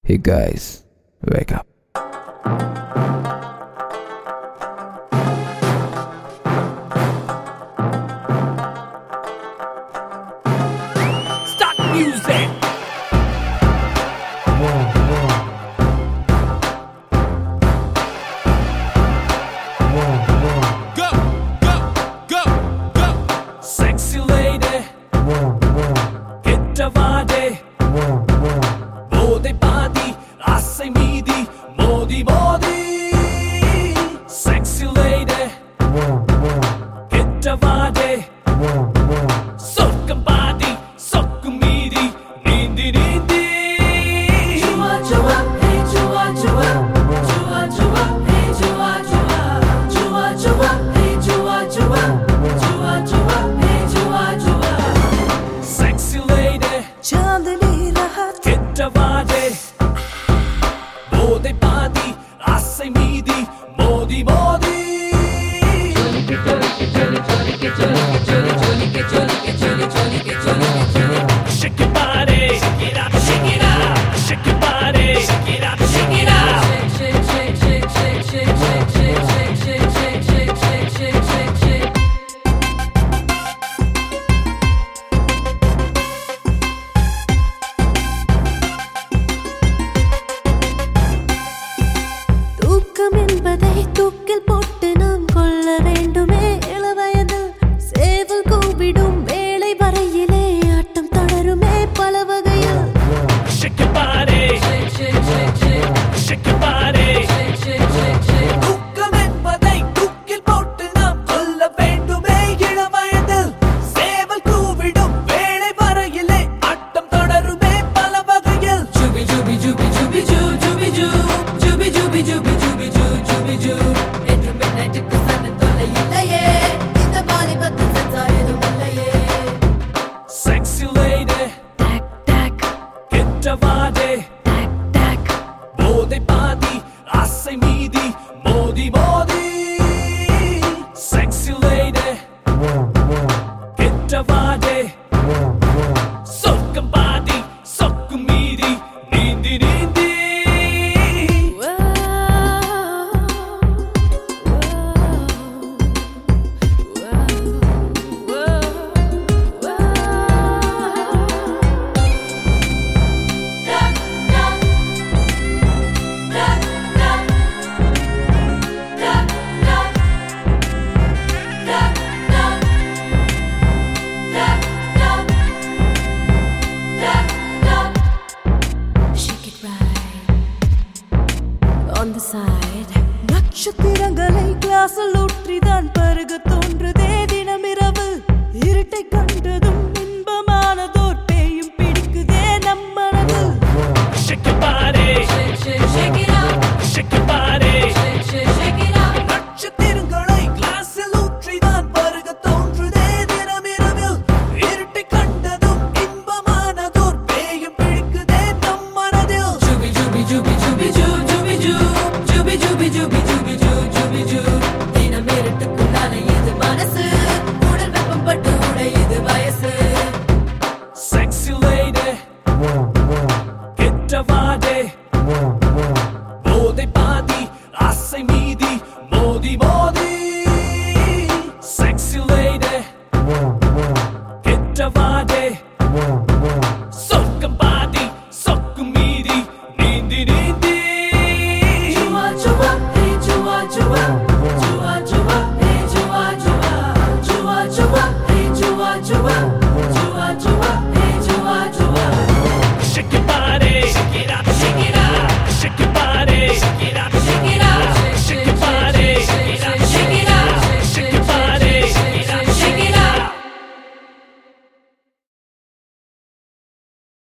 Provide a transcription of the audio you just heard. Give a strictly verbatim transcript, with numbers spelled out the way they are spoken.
Hey guys, wake up. Start music. Go, go, go, go. Sexy lady. Get a body. Body body. Asai meedi. Modi modi. Sexy lady. Get a body. Sokkam body. Sokkum meedi. Needi needi. Chua chua, hey chua chua, chua chua, hey chua chua, chua chua, hey chua chua, chua chua, hey chua chua. Sexy lady. Chandni rahat, Get a body. Body body. Asai meedi. Modi modi. Shake your body, shake it up, shake it up, shake your body, shake it up, shake it up. shake shake shake shake shake shake shake shake shake shake shake shake shake shake shake. தூக்கம் என்பதை தூக்கில் போட்டு நாம் கொள்ள வேண்டுமே இளவயதில் சேவல் கூவிடும் வேளை வரையிலே ஆட்டம் தொடருமே பல வகையில் Shake your body, shake shake shake shake shake your body. shake shake shake shake. தூக்கம் என்பதை தூக்கில் போட்டு நாம் கொள்ள வேண்டுமே இளவயதில் சேவல் கூவிடும் வேளை வரையிலே ஆட்டம் தொடருமே பல வகையில். Jubi jubi jubi jubi ju jubi ju jubi jubi jubi jubi ju jubi ju. என்று மின்னட்டுக்கு சன்ன தொல்லை இல்லையே இந்த வாலிபத்தில் சென்சார் எதுவும் இல்லையே. Sexy lady, Tack tack get a body. tack tack. Body body, asai meedi, modi modi. Sexy lady, get a body. Sokkam body, sokkum meedi, needi needi. Whoa, whoa, whoa, whoa. Duck, duck, duck, duck, duck, duck, duck, duck, duck, duck, duck, duck. Shake it right on the side. நட்சத்திரங்களை கிளாஸில் ஊற்றிதான் பருக தோன்றுதே தினமிரவு இருட்டை கண்டதும் இன்பமானதோர் பேயும் பிடிக்குதே நம் மனதில். Shake your body, Shake, shake, shake it up. shake your body. Shake, shake, shake it up. நட்சத்திரங்களை கிளாஸில் ஊற்றிதான் பருக தோன்றுதே தினமிரவில் இருட்டை கண்டதும் இன்பமானதோர் பேயும் பிடிக்குதே நம் மனதில். Jubi, jubi, jubi, jubi, ju, jubi, ju. Jubi, jubi, jubi, jubi, ju, jubi, ju. தினம் இருட்டுக்குள்ளான இது மனசு உடல் வெப்பம் பட்டு உடையுது வயசு. Sexy lady, get a body. Body body, asai meedi, modi modi.